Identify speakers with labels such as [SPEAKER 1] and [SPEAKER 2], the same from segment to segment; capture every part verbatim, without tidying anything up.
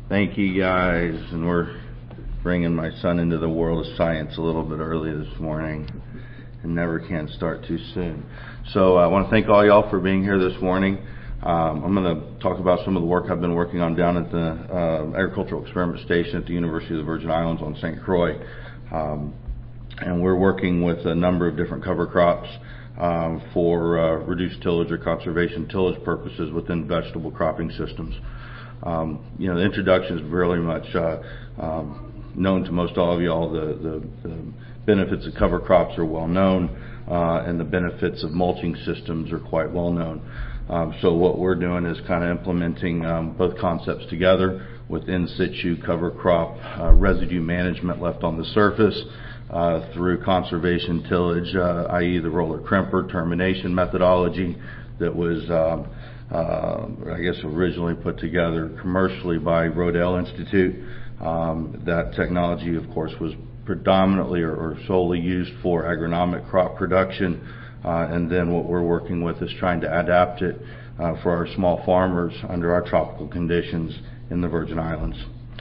[SPEAKER 1] Thank you, guys. And we're bringing my son into the world of science a little bit early this morning, and never can start too soon. So I want to thank all y'all for being here this morning. Um, I'm going to talk about some of the work I've been working on down at the uh, Agricultural Experiment Station at the University of the Virgin Islands on Saint Croix. Um, and we're working with a number of different cover crops um, for uh, reduced tillage or conservation tillage purposes within vegetable cropping systems. Um, you know, the introduction is really much uh, um, known to most all of y'all. The, the, the benefits of cover crops are well known, uh, and the benefits of mulching systems are quite well known. Um, so what we're doing is kind of implementing um, both concepts together with in situ cover crop uh, residue management left on the surface uh, through conservation tillage, uh, that is the roller crimper termination methodology that was um, Uh, I guess originally put together commercially by Rodale Institute. Um, that technology, of course, was predominantly or, or solely used for agronomic crop production. Uh, and then what we're working with is trying to adapt it uh, for our small farmers under our tropical conditions in the Virgin Islands.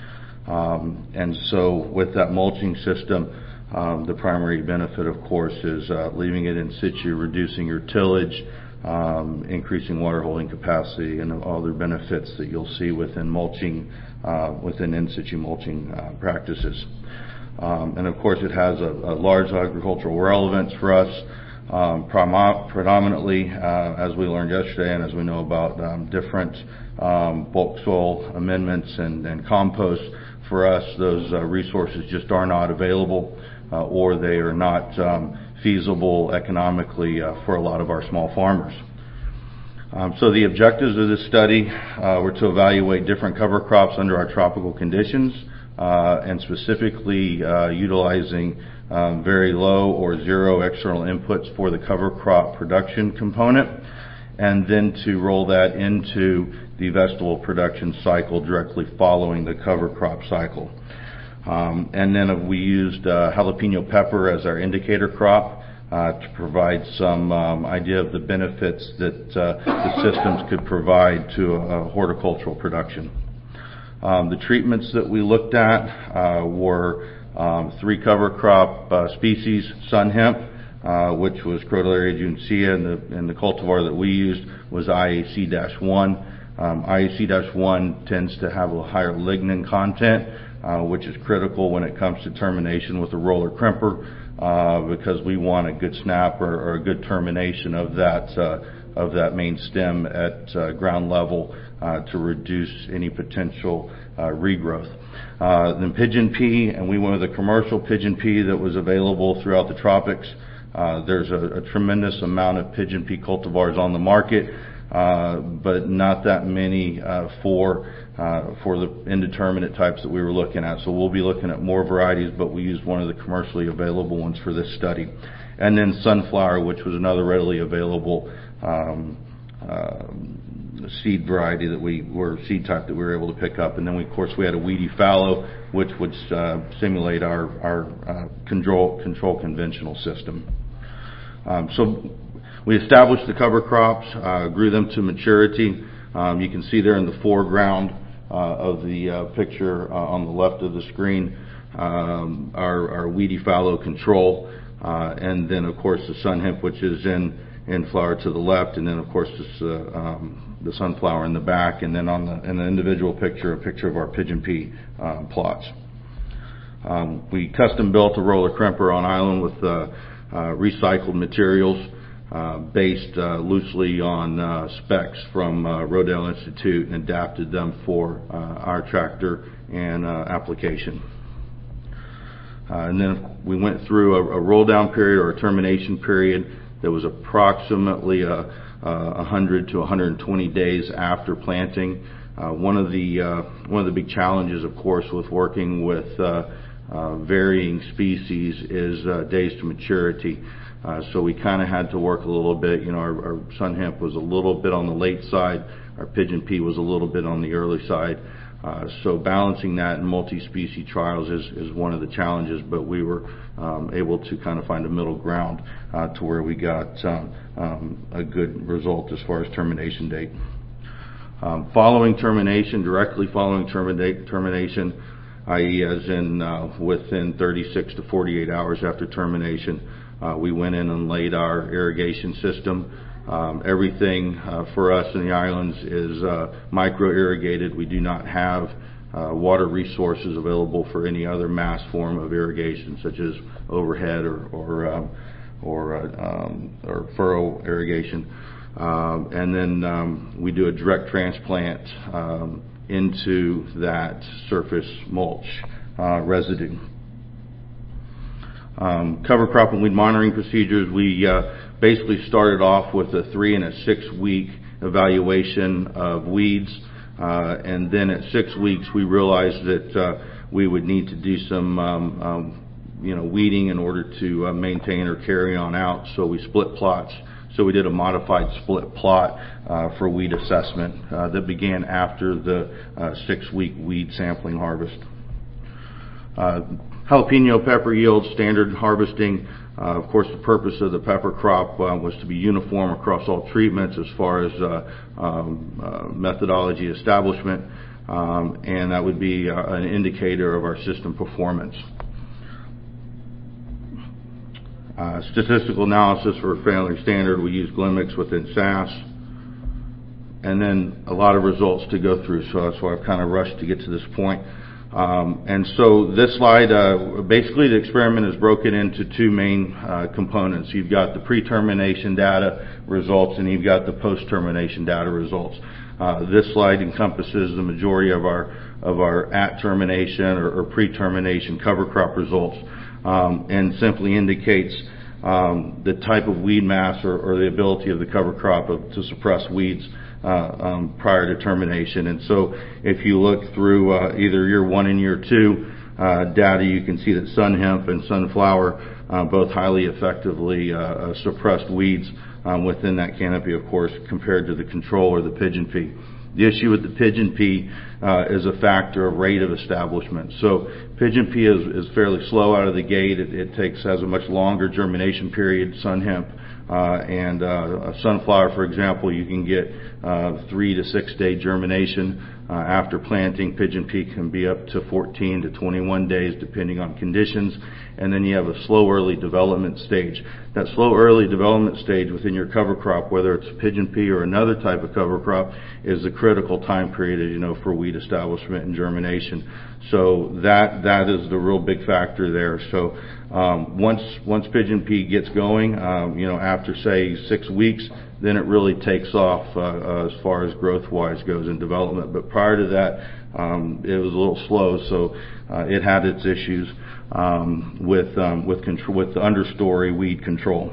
[SPEAKER 1] Um, and so with that mulching system, um, the primary benefit, of course, is uh, leaving it in situ, reducing your tillage, Um, increasing water holding capacity, and all the benefits that you'll see within mulching, uh, within in situ mulching uh, practices. Um, and of course, it has a, a large agricultural relevance for us, um, prom- predominantly, uh, as we learned yesterday, and as we know about um, different um, bulk soil amendments and, and compost. For us, those uh, resources just are not available, uh, or they are not um, feasible economically uh, for a lot of our small farmers. Um, so the objectives of this study uh, were to evaluate different cover crops under our tropical conditions, uh, and specifically uh, utilizing um, very low or zero external inputs for the cover crop production component, and then to roll that into the vegetable production cycle directly following the cover crop cycle. Um, and then we used uh, jalapeno pepper as our indicator crop uh, to provide some um, idea of the benefits that uh, the systems could provide to a, a horticultural production. Um, the treatments that we looked at uh, were um, three cover crop uh, species: sun hemp, uh, which was Crotalaria juncea, and the, and the cultivar that we used was I A C one. Um, I A C one tends to have a higher lignin content, Uh, which is critical when it comes to termination with a roller crimper, uh, because we want a good snap or, or a good termination of that uh, of that main stem at uh, ground level uh, to reduce any potential uh, regrowth. Uh, then pigeon pea, and we went with a commercial pigeon pea that was available throughout the tropics. Uh, there's a, a tremendous amount of pigeon pea cultivars on the market, uh, but not that many uh, for Uh, for the indeterminate types that we were looking at. So we'll be looking at more varieties, but we used one of the commercially available ones for this study. And then sunflower, which was another readily available um, uh, seed variety that we were seed type that we were able to pick up. And then we, of course, we had a weedy fallow, which would uh, simulate our our uh, control control conventional system. Um, so we established the cover crops, uh, grew them to maturity. Um, you can see there in the foreground uh, of the uh, picture uh, on the left of the screen um, our, our weedy fallow control, uh, and then of course the sun hemp, which is in in flower to the left, and then of course this, uh, um, the sunflower in the back, and then on the in the individual picture, a picture of our pigeon pea uh, plots. Um, we custom built a roller crimper on island with uh, uh, recycled materials. Uh, based uh, loosely on uh, specs from uh, Rodale Institute, and adapted them for uh, our tractor and uh, application. Uh, and then we went through a, a roll down period or a termination period that was approximately uh, uh, one hundred to one hundred twenty days after planting. Uh, one of the uh, one of the big challenges, of course, with working with uh, uh, varying species is uh, days to maturity. Uh, so we kind of had to work a little bit. You know, our, our sun hemp was a little bit on the late side. Our pigeon pea was a little bit on the early side. Uh, so balancing that in multi-species trials is, is one of the challenges, but we were um, able to kind of find a middle ground uh, to where we got um, um, a good result as far as termination date. Um, following termination, directly following termina- termination, that is as in uh, within thirty-six to forty-eight hours after termination, uh, we went in and laid our irrigation system. Um, everything uh, for us in the islands is uh, micro-irrigated. We do not have uh, water resources available for any other mass form of irrigation, such as overhead or or, um, or, uh, um, or furrow irrigation. Um, and then um, we do a direct transplant um, into that surface mulch uh, residue. Um, cover crop and weed monitoring procedures, we uh, basically started off with a three and a six week evaluation of weeds, uh, and then at six weeks we realized that uh, we would need to do some um, um, you know weeding in order to uh, maintain or carry on out, so we split plots. So we did a modified split plot uh, for weed assessment uh, that began after the uh, six-week weed sampling harvest. Uh, jalapeno pepper yield standard harvesting. Uh, of course, the purpose of the pepper crop uh, was to be uniform across all treatments as far as uh, um, uh, methodology establishment, um, and that would be uh, an indicator of our system performance. Uh, statistical analysis for failing standard, we use Glimix within S A S, and then a lot of results to go through, so that's why I've kind of rushed to get to this point. Um, and so this slide, uh, basically the experiment is broken into two main uh, components. You've got the pre-termination data results and you've got the post-termination data results. Uh, this slide encompasses the majority of our of our at termination or, or pre-termination cover crop results. Um, and simply indicates um, the type of weed mass or, or the ability of the cover crop of, to suppress weeds uh, um, prior to termination. And so if you look through uh, either year one and year two uh, data, you can see that sun hemp and sunflower uh, both highly effectively uh, uh, suppressed weeds um, within that canopy, of course, compared to the control or the pigeon pea. The issue with the pigeon pea uh, is a factor of rate of establishment. So pigeon pea is, is fairly slow out of the gate. It, it takes has a much longer germination period. Sun hemp uh, and uh, sunflower, for example, you can get uh, three to six day germination uh, after planting. Pigeon pea can be up to fourteen to twenty-one days, depending on conditions. And then you have a slow early development stage. That slow early development stage within your cover crop, whether it's pigeon pea or another type of cover crop, is the critical time period, as you know, for weed establishment and germination. So that that is the real big factor there. So um, once once pigeon pea gets going, um, you know, after say six weeks, then it really takes off uh, uh, as far as growth-wise goes in development. But prior to that, um, it was a little slow, so uh, it had its issues um, with um, with control, with the understory weed control.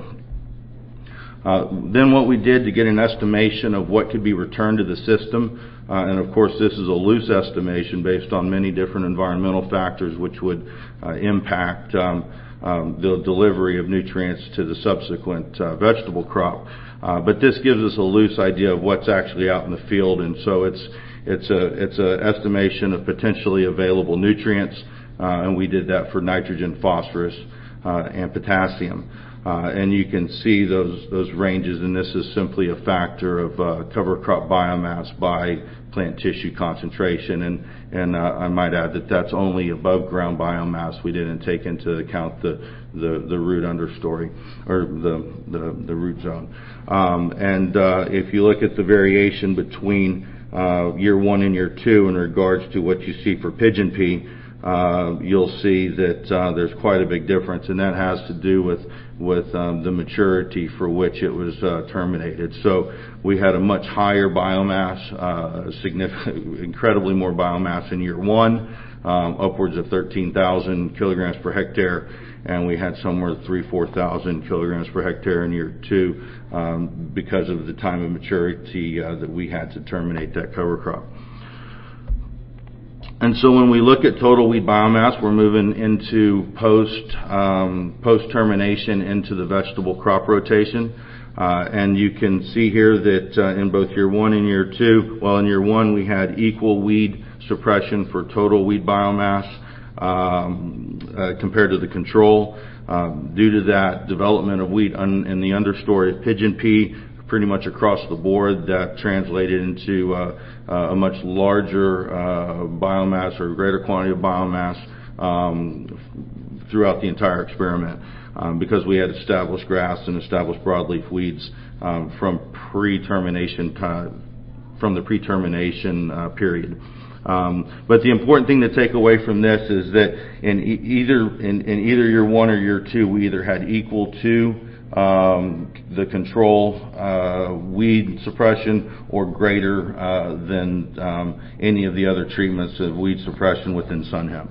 [SPEAKER 1] Uh, then what we did to get an estimation of what could be returned to the system, uh, and of course this is a loose estimation based on many different environmental factors which would uh, impact um, um, the delivery of nutrients to the subsequent uh, vegetable crop. Uh, but this gives us a loose idea of what's actually out in the field, and so it's it's a it's an estimation of potentially available nutrients, uh, and we did that for nitrogen, phosphorus, uh, and potassium. Uh, and you can see those those ranges, and this is simply a factor of uh, cover crop biomass by plant tissue concentration. And and uh, I might add that that's only above ground biomass. We didn't take into account the the, the root understory or the the, the root zone. Um, and uh, if you look at the variation between uh, year one and year two in regards to what you see for pigeon pea, Uh, you'll see that uh, there's quite a big difference, and that has to do with with um, the maturity for which it was uh, terminated. So we had a much higher biomass, uh, significant, incredibly more biomass in year one, um, upwards of thirteen thousand kilograms per hectare, and we had somewhere three, four thousand kilograms per hectare in year two um, because of the time of maturity uh, that we had to terminate that cover crop. And so when we look at total weed biomass, we're moving into post um, post termination into the vegetable crop rotation, uh, and you can see here that uh, in both year one and year two, well, in year one we had equal weed suppression for total weed biomass um, uh, compared to the control. Um, due to that development of weed un- in the understory of pigeon pea, pretty much across the board. That translated into uh, uh, a much larger uh, biomass or greater quantity of biomass um, throughout the entire experiment um, because we had established grass and established broadleaf weeds um, from pre-termination uh, from the pre-termination uh, period. Um, but the important thing to take away from this is that in e- either in, in either year one or year two, we either had equal to um, the control uh, weed suppression or greater uh, than um, any of the other treatments of weed suppression within sun hemp.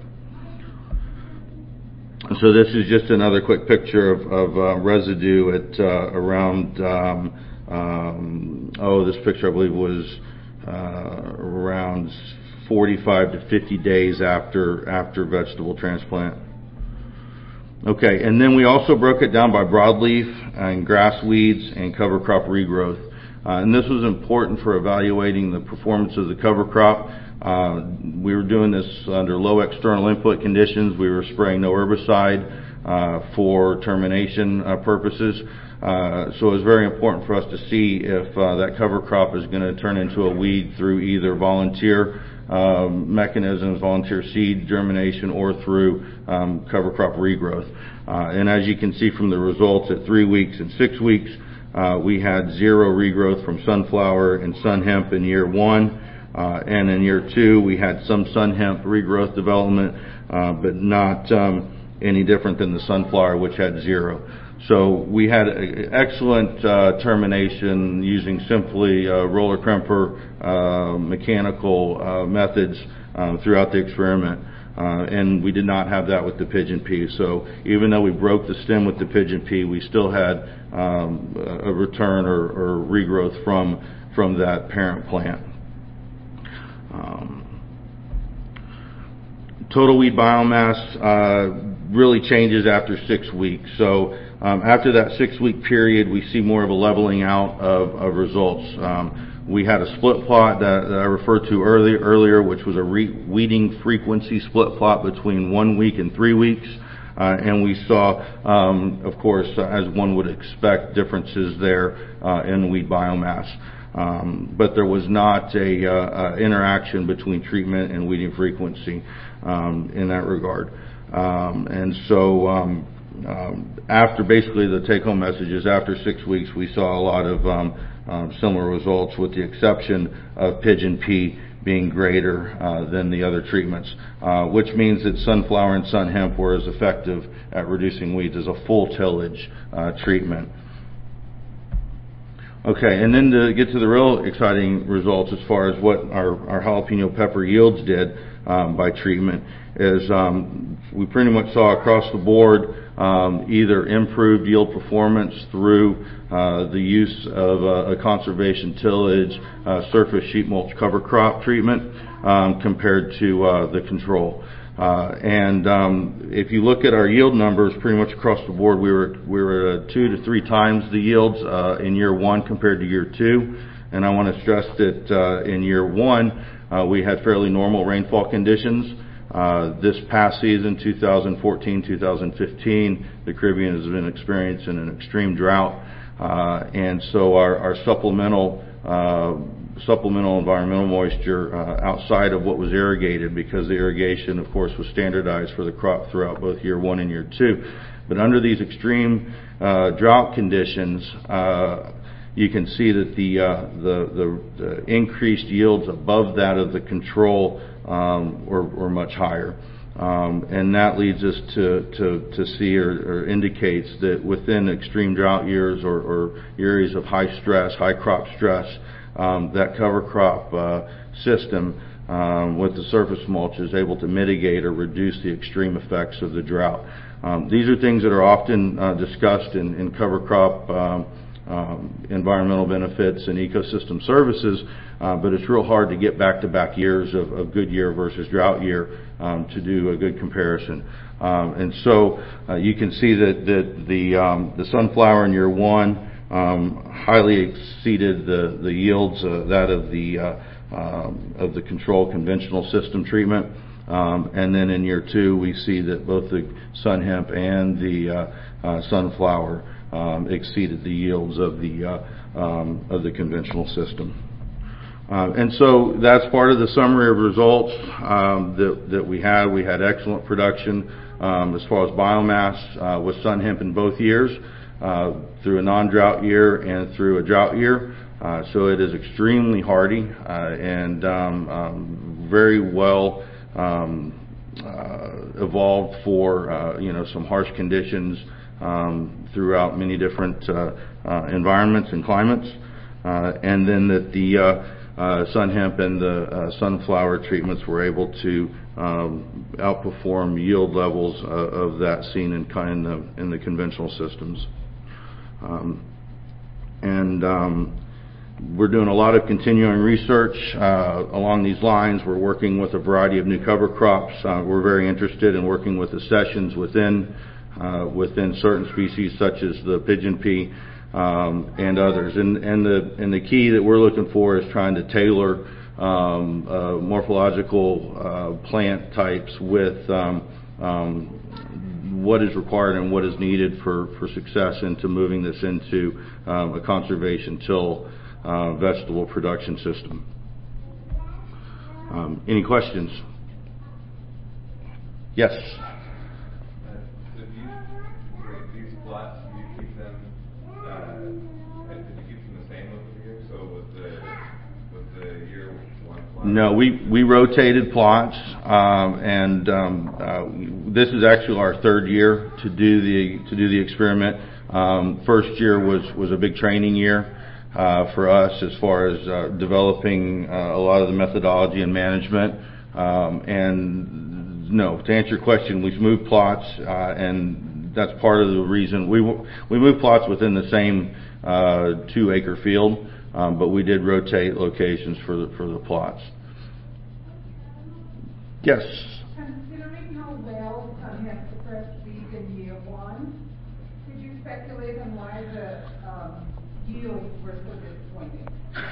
[SPEAKER 1] So this is just another quick picture of, of uh, residue at uh, around um, um, oh this picture I believe was uh, around forty-five to fifty days after after vegetable transplant. Okay, and then we also broke it down by broadleaf and grass weeds and cover crop regrowth. Uh, and this was important for evaluating the performance of the cover crop. Uh, we were doing this under low external input conditions. We were spraying no herbicide uh, for termination uh, purposes. Uh, so it was very important for us to see if uh, that cover crop is going to turn into a weed through either volunteer Um, mechanisms, volunteer seed germination, or through um, cover crop regrowth. Uh, and as you can see from the results at three weeks and six weeks, uh, we had zero regrowth from sunflower and sun hemp in year one. Uh, and in year two, we had some sun hemp regrowth development, uh, but not um, any different than the sunflower, which had zero. So we had excellent uh, termination using simply uh, roller crimper uh, mechanical uh, methods um, throughout the experiment. Uh, and we did not have that with the pigeon pea. So even though we broke the stem with the pigeon pea, we still had um, a return or, or regrowth from, from that parent plant. Um, total weed biomass uh, really changes after six weeks. So Um, after that six-week period, we see more of a leveling out of, of results. Um, we had a split plot that, that I referred to earlier, earlier which was a re- weeding frequency split plot between one week and three weeks. Uh, and we saw, um, of course, as one would expect, differences there uh, in weed biomass. Um, but there was not a uh, uh, interaction between treatment and weeding frequency um, in that regard. Um, and so um, Um, after basically the take-home message is after six weeks, we saw a lot of um, um, similar results, with the exception of pigeon pea being greater uh, than the other treatments, uh, which means that sunflower and sun hemp were as effective at reducing weeds as a full tillage uh, treatment. Okay, and then to get to the real exciting results as far as what our, our jalapeno pepper yields did um, by treatment is um, we pretty much saw across the board um, either improved yield performance through uh, the use of uh, a conservation tillage uh, surface sheet mulch cover crop treatment um, compared to uh, the control. Uh, and um, if you look at our yield numbers, pretty much across the board, we were we were uh, two to three times the yields uh, in year one compared to year two. And I want to stress that uh, in year one, uh, we had fairly normal rainfall conditions. Uh, this past season, two thousand fourteen two thousand fifteen, the Caribbean has been experiencing an extreme drought, uh, and so our, our supplemental uh, supplemental environmental moisture uh, outside of what was irrigated, because the irrigation, of course, was standardized for the crop throughout both year one and year two. But under these extreme uh, drought conditions, uh, you can see that the, uh, the the the increased yields above that of the control Um, were, were much higher. Um, and that leads us to, to, to see or, or indicates that within extreme drought years or, or areas of high stress, high crop stress, um, that cover crop uh, system um, with the surface mulch is able to mitigate or reduce the extreme effects of the drought. Um, these are things that are often uh, discussed in, in cover crop um, um, environmental benefits and ecosystem services, Uh, but it's real hard to get back-to-back years of, of good year versus drought year um, to do a good comparison. Um, and so uh, you can see that, that the um, the sunflower in year one um, highly exceeded the the yields uh, that of the uh, um, of the control conventional system treatment. Um, and then in year two, we see that both the sun hemp and the uh, uh, sunflower um, exceeded the yields of the uh, um, of the conventional system. Uh, and so that's part of the summary of results um, that, that we had. We had excellent production um, as far as biomass uh, with sun hemp in both years, uh, through a non-drought year and through a drought year. Uh, so it is extremely hardy uh, and um, um, very well um, uh, evolved for uh, you know some harsh conditions um, throughout many different uh, uh, environments and climates, uh, and then that the uh, Uh, sun hemp and the uh, sunflower treatments were able to um, outperform yield levels uh, of that seen in, in, the, in the conventional systems. Um, and um, we're doing a lot of continuing research uh, along these lines. We're working with a variety of new cover crops. Uh, we're very interested in working with accessions within uh, within certain species such as the pigeon pea. Um, and others, and, and the and the key that we're looking for is trying to tailor um, uh, morphological uh, plant types with um, um, what is required and what is needed for, for success into moving this into um, a conservation till uh, vegetable production system. Um, any questions? Yes. No, we, we rotated plots, um, and um, uh, this is actually our third year to do the to do the experiment. Um, first year was was a big training year uh, for us as far as uh, developing uh, a lot of the methodology and management. Um, and no, to answer your question, we've moved plots, uh, and that's part of the reason we we moved plots within the same uh, two acre field. Um, but we did rotate locations for the for the plots. Yes.
[SPEAKER 2] Considering how well sun hemp suppressed weeds in year one, could you speculate on why the um, yields were so disappointing?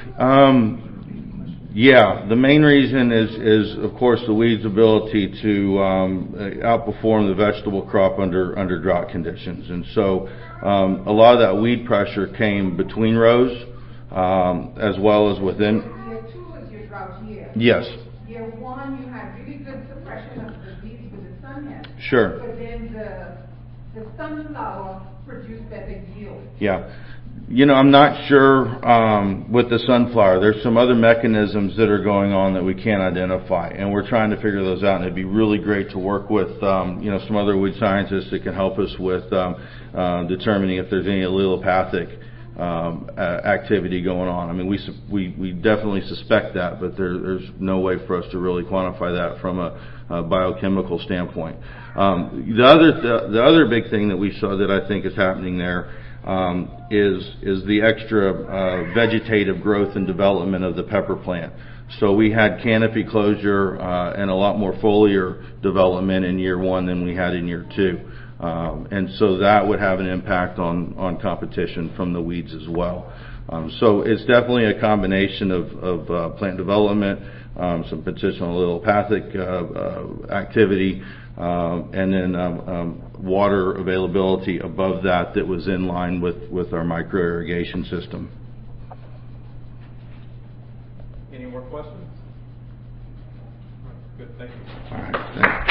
[SPEAKER 1] Um, yeah, the main reason is is of course the weeds' ability to um, outperform the vegetable crop under under drought conditions, and so um, a lot of that weed pressure came between rows. Um, as well as within.
[SPEAKER 2] Year two was your drought year.
[SPEAKER 1] Yes.
[SPEAKER 2] Year one, you had really good suppression of the weeds with the sun hemp.
[SPEAKER 1] Sure.
[SPEAKER 2] But then the the sunflower produced better yield.
[SPEAKER 1] Yeah. You know, I'm not sure um, with the sunflower. There's some other mechanisms that are going on that we can't identify, and we're trying to figure those out. And it'd be really great to work with, um, you know, some other weed scientists that can help us with um, uh, determining if there's any allelopathic Um, uh, activity going on. I mean, we we we definitely suspect that, but there, there's no way for us to really quantify that from a, a biochemical standpoint. Um, the other the, the other big thing that we saw that I think is happening there um, is is the extra uh, vegetative growth and development of the pepper plant. So we had canopy closure uh, and a lot more foliar development in year one than we had in year two. Um, and so that would have an impact on, on competition from the weeds as well. Um, so it's definitely a combination of, of uh, plant development, um, some potential allelopathic uh, uh, activity, um, and then um, um, water availability above that that was in line with, with our micro irrigation system.
[SPEAKER 3] Any more questions? Good, thank you.
[SPEAKER 1] All right, thanks.